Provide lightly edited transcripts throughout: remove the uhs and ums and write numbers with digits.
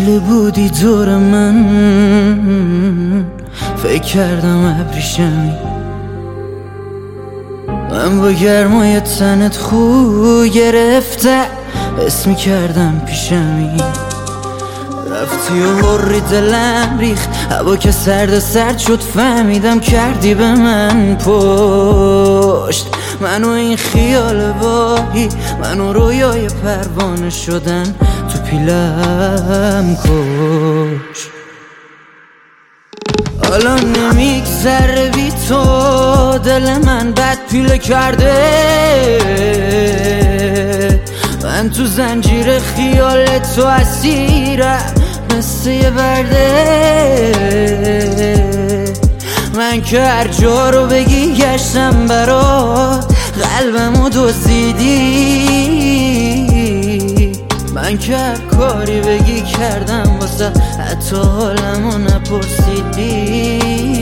شعله بودی دور من، فکر کردم ابریشمی. من با گرمای تنت خو گرفته، حس می‌کردم پیشمی. رفتی و هری دلم ریخت، هوا که سرد شد فهمیدم کردی به من پشت. منو این خیال واهی، منو رویای پروانه شدن تو پیلم کش. حالا نمیگذره بی تو، دل من بد پیله کرده. من تو زنجیر خیال تو اسیرم مثل یه برده. من که هر جا رو بگی گشتم برات، قلبمو دزدیدی. من که هر کاری بگی کردم واسه، حتی حالمو نپرسیدی.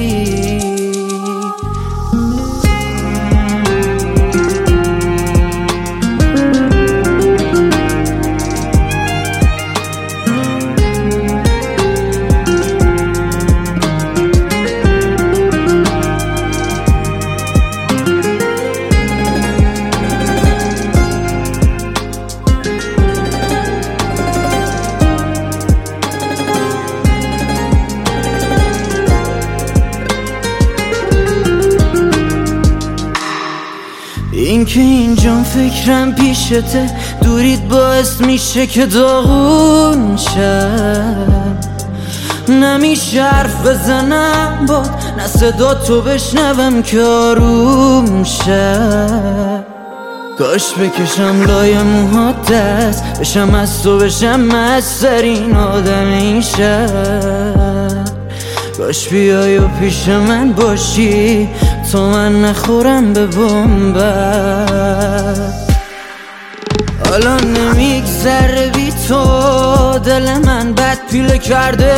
این که اینجام فکرم پیشته، دورید باعث میشه که داغون شم. نمیشه حرف بزنم باد، نه صدا تو بشنوم که آروم شم. کاش بکشم لای موهات دست، بشم از تو، بشم مسترین آدم این شهر. کاش بیای و پیش من باشی تا من نخورم به بمبر. حالا نمیگذره بی تو، دل من بد پیله کرده.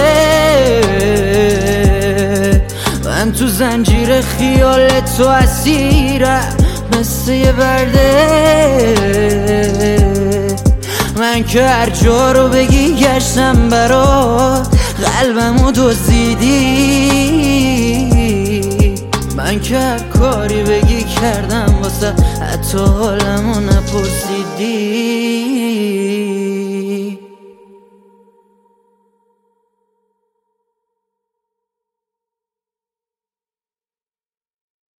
من تو زنجیر خیال تو اسیرم مثل یه برده. من که هر جا رو بگی گشتم برات، قلبمو دزدیدی. من که هر کاری بگی کردم واسه، حتی حالمو نپرسیدی.